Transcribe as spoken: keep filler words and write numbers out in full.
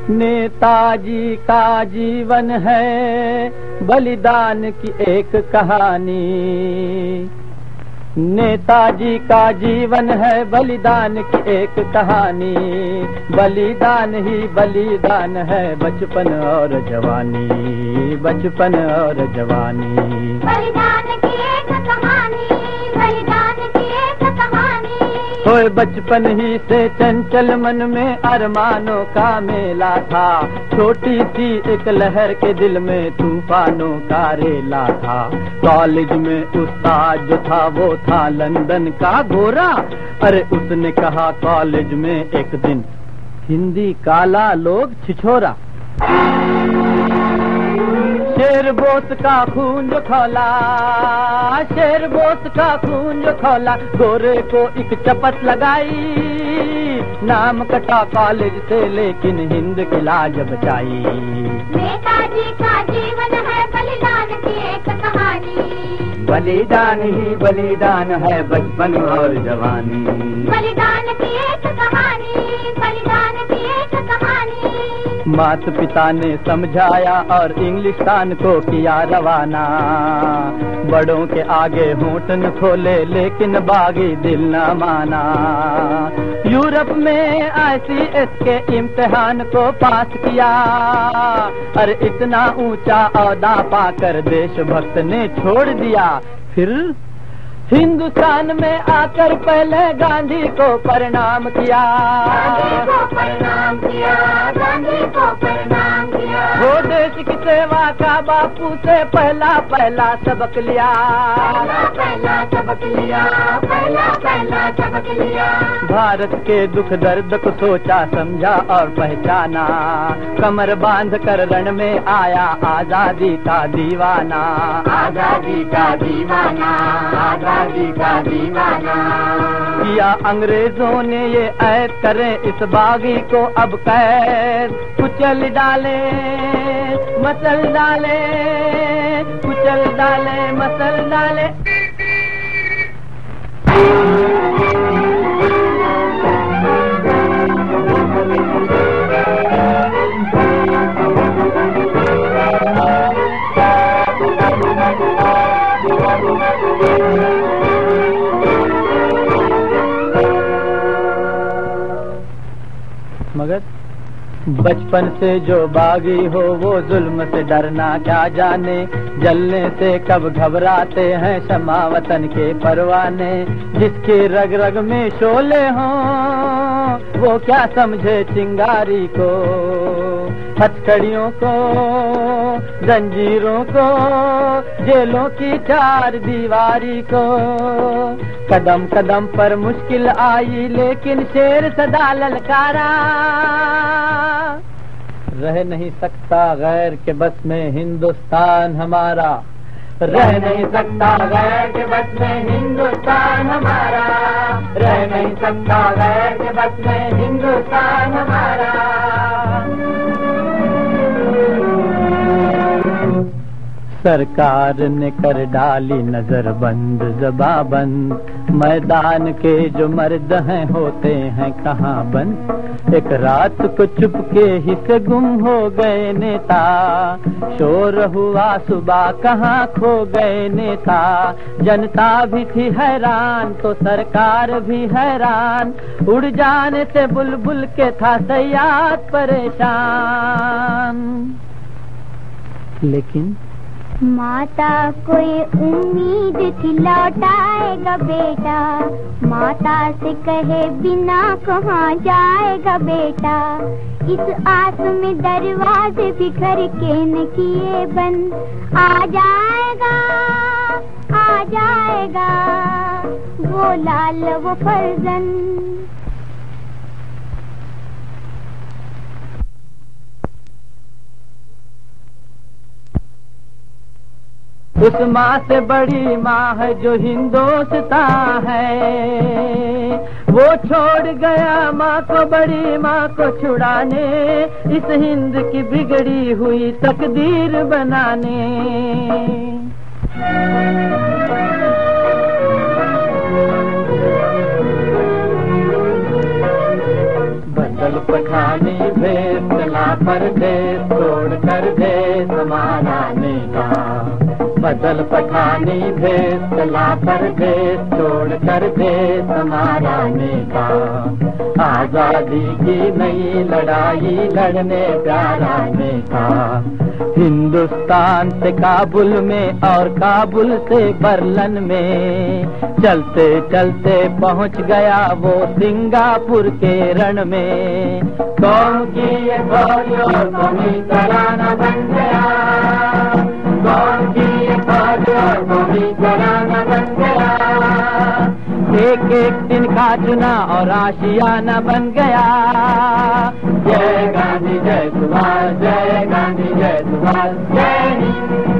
नेताजी का जीवन है बलिदान की एक कहानी। नेताजी का जीवन है बलिदान की एक कहानी। बलिदान ही बलिदान है बचपन और जवानी, बचपन और जवानी। बलिदान की एक कहानी, बलिदान की एक कहानी। होए बचपन ही से चंचल मन में अरमानों का मेला था। छोटी सी एक लहर के दिल में तूफानों का रेला था। कॉलेज में उस्ताद जो था वो था लंदन का गोरा। अरे उसने कहा कॉलेज में एक दिन हिंदी काला लोग छिछोरा। शेर बोस का खून जो खौला, शेर बोस का खून जो खौला, गोरे को एक चपत लगाई। नाम कटा कॉलेज से लेकिन हिंद की लाज बचाई। नेताजी का जीवन है बलिदान की एक कहानी। बलिदान ही बलिदान है बचपन और जवानी। बलिदान की एक कहानी, बलिदान की एक कहानी। मात पिता ने समझाया और इंग्लिस्तान को किया रवाना। बड़ों के आगे होंठ न खोले लेकिन बागी दिल न माना। यूरोप में आई सी एस के इम्तिहान को पास किया। अरे इतना ऊंचा औहदा पाकर देशभक्त ने छोड़ दिया। फिर हिंदुस्तान में आकर पहले गांधी को प्रणाम किया। गांधी को प्रणाम किया, गांधी को प्रणाम किया। वो देश की सेवा का बापू से पहला पहला सबक लिया। पहला पहला सबक लिया, पहला पहला सबक लिया। भारत के दुख दर्द को सोचा समझा और पहचाना। कमर बांध कर रण में आया आजादी का दीवाना। आजादी का दीवाना, आजादी का दीवाना। किया अंग्रेजों ने ये ऐद करें इस बागी को अब कैद। कुचल डाले मसल डाले, कुचल डाले मसल डाले। मगर बचपन से जो बागी हो वो जुल्म से डरना क्या जाने। जलने से कब घबराते हैं शमा वतन के परवाने। जिसके रग रग में शोले हों वो क्या समझे चिंगारी को। हथकड़ियों को, जंजीरों को, जेलों की चार दीवारी को। कदम कदम पर मुश्किल आई लेकिन शेर सदा ललकारा। रह नहीं सकता गैर के बस में हिंदुस्तान हमारा। रह नहीं सकता गैर के बस में हिंदुस्तान हमारा। रह नहीं सकता गैर के बस में हिंदुस्तान हमारा। सरकार ने कर डाली नजर बंद ज़बाबंद। मैदान के जो मर्द हैं होते हैं कहाँ बंद। एक रात को चुपके ही से गुम हो गए नेता। शोर हुआ सुबह कहाँ खो गए नेता। जनता भी थी हैरान तो सरकार भी हैरान। उड़ जाने से बुलबुल के था सयाद परेशान। लेकिन माता कोई उम्मीद थी लौटाएगा बेटा। माता से कहे बिना कहाँ जाएगा बेटा। इस आस में दरवाजे भी घर के न किए बंद। आ जाएगा आ जाएगा वो लाल वो फर्जंद। उस माँ से बड़ी माँ है जो हिंदुस्तान है। वो छोड़ गया माँ को बड़ी माँ को छुड़ाने। इस हिंद की बिगड़ी हुई तकदीर बनाने। बदल पठानी भेद ला परदेश छोड़ कर देश हमारा नेता। बदल पठानी भेष चला परदेश छोड़ कर देश हमारा नेता। आजादी की नई लड़ाई लड़ने प्यारा नेता। हिंदुस्तान से काबुल में और काबुल से बर्लिन में चलते चलते पहुंच गया वो सिंगापुर के रण में। कौम की ये फौज और कौमी तराना बन गया। कौम की ये फौज और कौमी तराना बन गया। एक एक दिन का चुना और आशियाना बन गया। जय गांधी जय सुभाष, जय गांधी जय सुभाष, जय हिंद।